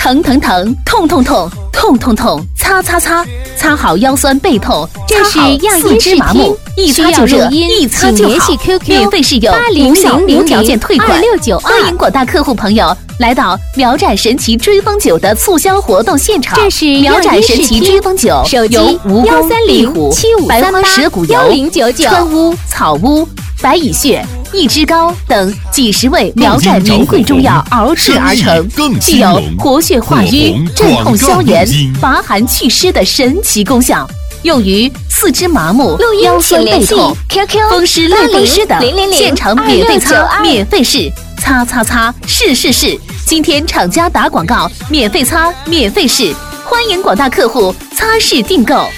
疼疼疼，痛痛痛，痛痛痛，擦擦擦，擦好腰酸背痛， 这是样四肢麻木，一擦就热，一擦就好。免费试用，无效无条件退款。欢迎广大客户朋友来到苗寨神奇追风酒的促销活动现场。 这是苗寨神奇追风酒，由蜈蚣、壁虎、白花蛇骨油、川乌、草乌、白蚁血、益之膏等几十味苗寨名贵中药熬制而成，具有活血化瘀、镇痛消炎、拔寒祛湿的神奇功效。用于四肢麻木、腰酸背痛、风湿类风湿等，现场免费擦、免费试，擦擦擦，试试试。今天厂家打广告，免费擦、免费试，欢迎广大客户擦试订购。